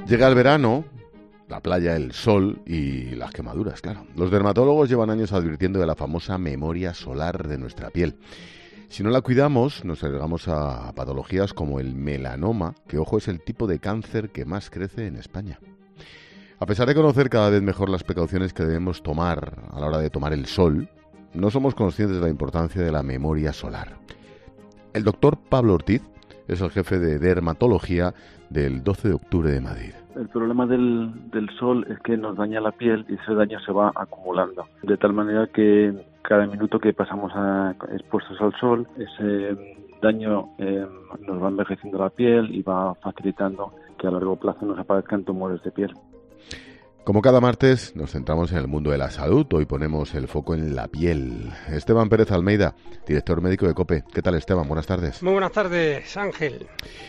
Llega el verano, la playa, el sol y las quemaduras, claro. Los dermatólogos llevan años advirtiendo de la famosa memoria solar de nuestra piel. Si no la cuidamos, nos arriesgamos a patologías como el melanoma, que, ojo, es el tipo de cáncer que más crece en España. A pesar de conocer cada vez mejor las precauciones que debemos tomar a la hora de tomar el sol, no somos conscientes de la importancia de la memoria solar. El doctor Pablo Ortiz es el jefe de dermatología del 12 de octubre de Madrid. El problema del sol es que nos daña la piel y ese daño se va acumulando, de tal manera que cada minuto que pasamos expuestos al sol, ese daño nos va envejeciendo la piel y va facilitando que a largo plazo nos aparezcan tumores de piel. Como cada martes, nos centramos en el mundo de la salud. Hoy ponemos el foco en la piel. Esteban Pérez Almeida, director médico de COPE. ¿Qué tal, Esteban? Buenas tardes. Muy buenas tardes, Ángel.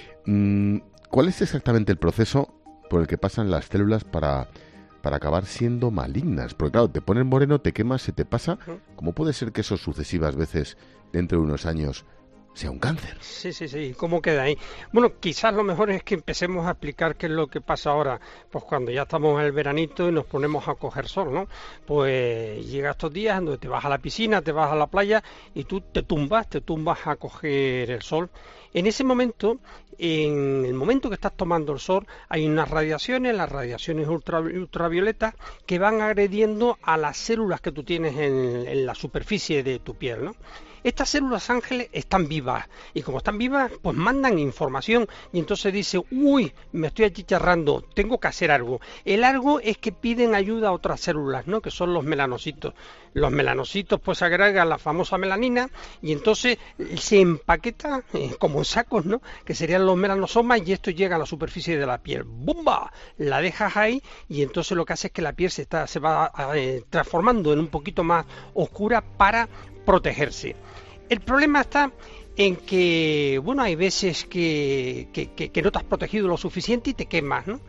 ¿Cuál es exactamente el proceso por el que pasan las células para acabar siendo malignas? Porque claro, te pones moreno, te quemas, se te pasa. ¿Cómo puede ser que eso sucesivas veces, dentro de unos años, sea un cáncer? Sí. ¿Cómo queda ahí? Bueno, quizás lo mejor es que empecemos a explicar qué es lo que pasa ahora. Pues cuando ya estamos en el veranito y nos ponemos a coger sol, ¿no? Pues llega estos días donde te vas a la piscina, te vas a la playa y tú te tumbas a coger el sol. En ese momento, en el momento que estás tomando el sol, hay unas radiaciones, las radiaciones ultravioletas, que van agrediendo a las células que tú tienes en la superficie de tu piel, ¿no? Estas células, Ángeles, están vivas y como están vivas, pues mandan información y entonces dice, uy, me estoy achicharrando, tengo que hacer algo. El algo es que piden ayuda a otras células, ¿no? Que son los melanocitos. Los melanocitos pues agregan la famosa melanina y entonces se empaqueta como en sacos, ¿no? Que serían los melanosomas y esto llega a la superficie de la piel. ¡Bumba! La dejas ahí y entonces lo que hace es que la piel se va transformando en un poquito más oscura para protegerse. El problema está en que, bueno, hay veces que no te has protegido lo suficiente y te quemas, ¿no?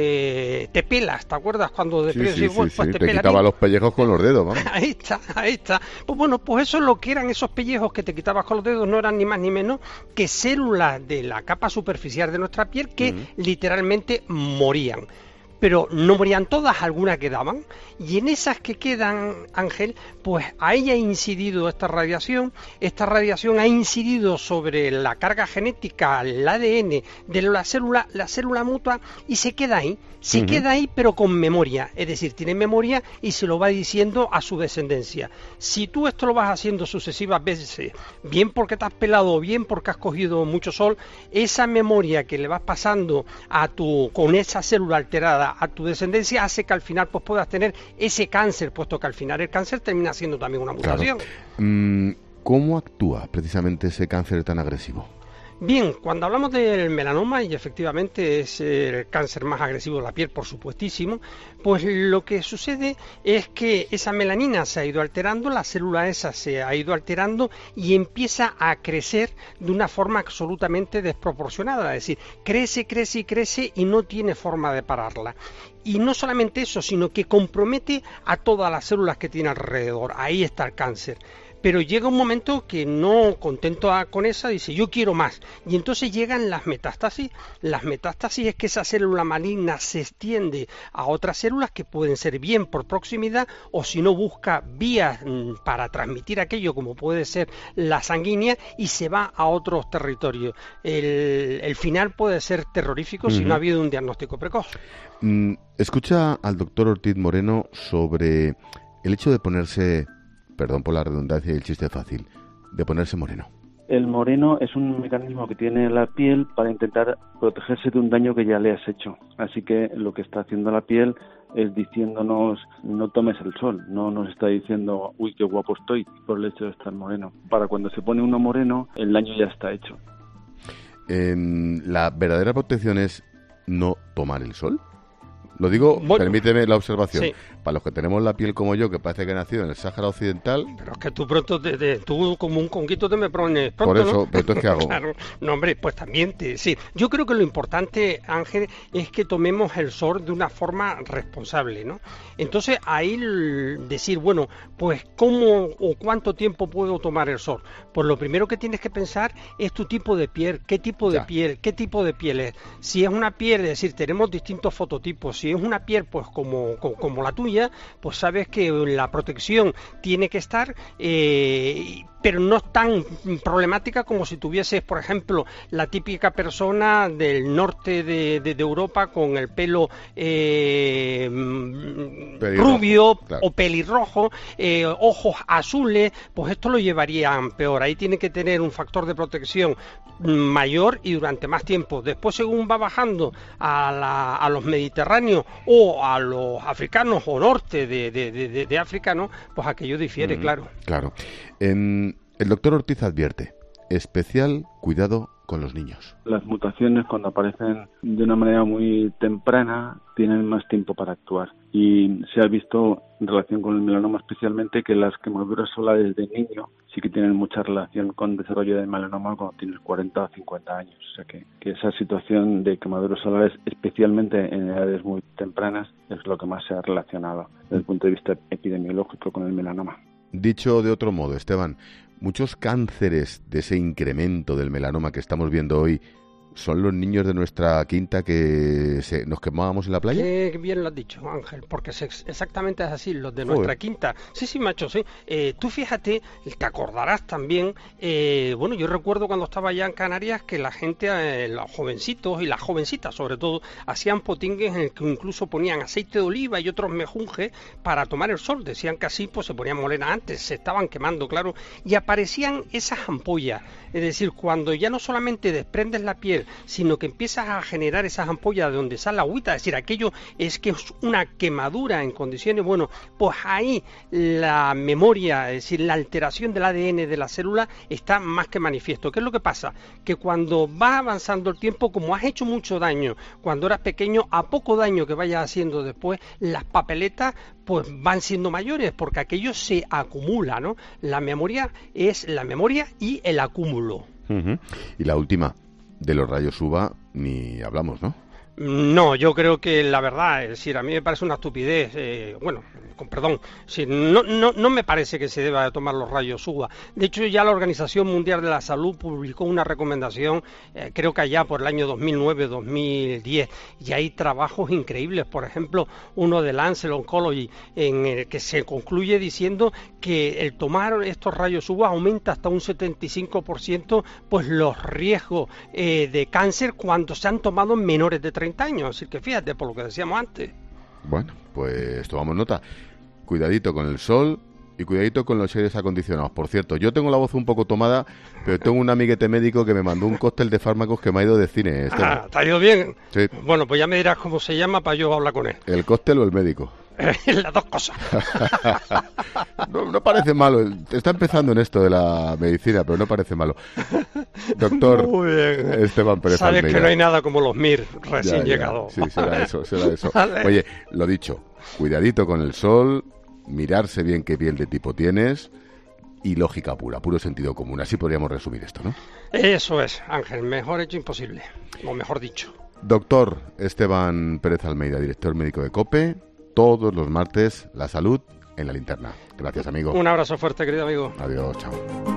Te pelas, ¿te acuerdas cuando de te quitaba los pellejos con los dedos, vamos. Ahí está. Pues bueno, pues eso es lo que eran esos pellejos que te quitabas con los dedos, no eran ni más ni menos que células de la capa superficial de nuestra piel que literalmente morían. Pero no morían todas, algunas quedaban, y en esas que quedan, Ángel, pues ahí ha incidido esta radiación ha incidido sobre la carga genética, el ADN de la célula muta, y se queda ahí, pero con memoria, es decir, tiene memoria y se lo va diciendo a su descendencia. Si tú esto lo vas haciendo sucesivas veces, bien porque te has pelado, bien porque has cogido mucho sol, esa memoria que le vas pasando con esa célula alterada a tu descendencia hace que al final pues puedas tener ese cáncer, puesto que al final el cáncer termina siendo también una mutación. Claro. ¿Cómo actúa precisamente ese cáncer tan agresivo? Bien, cuando hablamos del melanoma, y efectivamente es el cáncer más agresivo de la piel, por supuestísimo, pues lo que sucede es que esa melanina se ha ido alterando, la célula esa se ha ido alterando y empieza a crecer de una forma absolutamente desproporcionada, es decir, crece y no tiene forma de pararla. Y no solamente eso, sino que compromete a todas las células que tiene alrededor, ahí está el cáncer. Pero llega un momento que no contento con esa, dice yo quiero más. Y entonces llegan las metástasis. Las metástasis es que esa célula maligna se extiende a otras células que pueden ser bien por proximidad o si no busca vías para transmitir aquello como puede ser la sanguínea y se va a otros territorios. El final puede ser terrorífico si no ha habido un diagnóstico precoz. Escucha al doctor Ortiz Moreno sobre el hecho de ponerse... Perdón por la redundancia y el chiste fácil, de ponerse moreno. El moreno es un mecanismo que tiene la piel para intentar protegerse de un daño que ya le has hecho. Así que lo que está haciendo la piel es diciéndonos no tomes el sol, no nos está diciendo uy qué guapo estoy por el hecho de estar moreno. Para cuando se pone uno moreno, el daño ya está hecho. ¿La verdadera protección es no tomar el sol? Lo digo, Bueno, permíteme la observación. sí. Para los que tenemos la piel como yo, que parece que he nacido en el Sáhara Occidental... Pero es que tú pronto, tú como un conguito te me pones pronto, Por eso, ¿no? pero entonces, ¿qué hago? Claro, no, hombre, pues también sí. Yo creo que lo importante, Ángel, es que tomemos el sol de una forma responsable, ¿no? Entonces, ahí decir, bueno, pues ¿cómo o cuánto tiempo puedo tomar el sol? Pues lo primero que tienes que pensar es tu tipo de piel, qué tipo de piel, qué tipo de piel es. Si es una piel, es decir, tenemos distintos fototipos. Si es una piel, pues como la tuya, pues sabes que la protección tiene que estar, pero no es tan problemática como si tuvieses, por ejemplo, la típica persona del norte de Europa con el pelo rubio, claro, o pelirrojo, ojos azules, pues esto lo llevarían peor. Ahí tiene que tener un factor de protección mayor y durante más tiempo. Después, según va bajando a los mediterráneos o a los africanos o norte de África, ¿no? Pues aquello difiere, claro. Claro. El doctor Ortiz advierte, especial cuidado con los niños. Las mutaciones, cuando aparecen de una manera muy temprana, tienen más tiempo para actuar. Y se ha visto, en relación con el melanoma especialmente, que las quemaduras solares de niño sí que tienen mucha relación con el desarrollo del melanoma cuando tienes 40 o 50 años. O sea que esa situación de quemaduras solares, especialmente en edades muy tempranas, es lo que más se ha relacionado desde el punto de vista epidemiológico con el melanoma. Dicho de otro modo, Esteban, muchos cánceres de ese incremento del melanoma que estamos viendo hoy ¿son los niños de nuestra quinta que nos quemábamos en la playa? Qué bien lo has dicho, Ángel, porque exactamente es así, los de nuestra quinta. Sí, macho, sí. Tú fíjate, te acordarás también, bueno, yo recuerdo cuando estaba allá en Canarias que la gente, los jovencitos y las jovencitas sobre todo, hacían potingues en el que incluso ponían aceite de oliva y otros mejunjes para tomar el sol. Decían que así pues se ponían morena antes, se estaban quemando, claro, y aparecían esas ampollas. Es decir, cuando ya no solamente desprendes la piel, sino que empiezas a generar esas ampollas de donde sale la agüita, es decir, aquello es que es una quemadura en condiciones, bueno, pues ahí la memoria, es decir, la alteración del ADN de la célula está más que manifiesto. ¿Qué es lo que pasa? Que cuando va avanzando el tiempo, como has hecho mucho daño cuando eras pequeño, a poco daño que vayas haciendo después, las papeletas pues van siendo mayores, porque aquello se acumula, ¿no? La memoria es la memoria y el acúmulo. Y la última, de los rayos UVA ni hablamos, ¿no? No, yo creo que la verdad, es decir, a mí me parece una estupidez, bueno, con perdón, sí, no me parece que se deba tomar los rayos UVA. De hecho, ya la Organización Mundial de la Salud publicó una recomendación, creo que allá por el año 2009-2010, y hay trabajos increíbles, por ejemplo, uno de Lancet Oncology, en el que se concluye diciendo que el tomar estos rayos UVA aumenta hasta un 75% pues los riesgos de cáncer cuando se han tomado en menores de 30 años, así que fíjate por lo que decíamos antes. Bueno, pues tomamos nota. Cuidadito con el sol y cuidadito con los aires acondicionados. Por cierto, yo tengo la voz un poco tomada, pero tengo un amiguete médico que me mandó un cóctel de fármacos que me ha ido de cine. ¿Te ha ido bien? Sí. Bueno, pues ya me dirás cómo se llama para yo hablar con él. ¿El cóctel o el médico? Las dos cosas. No parece malo. Está empezando en esto de la medicina, pero no parece malo. Doctor Esteban Pérez Sabes Almeida. que no hay nada como los MIR recién llegados. Sí, será eso. Vale. Oye, lo dicho, cuidadito con el sol, mirarse bien qué piel de tipo tienes y lógica pura, puro sentido común. Así podríamos resumir esto, ¿no? Eso es, Ángel, mejor hecho imposible, o mejor dicho. Doctor Esteban Pérez Almeida, director médico de COPE, todos los martes, la salud en la linterna. Gracias, amigo. Un abrazo fuerte, querido amigo. Adiós, chao.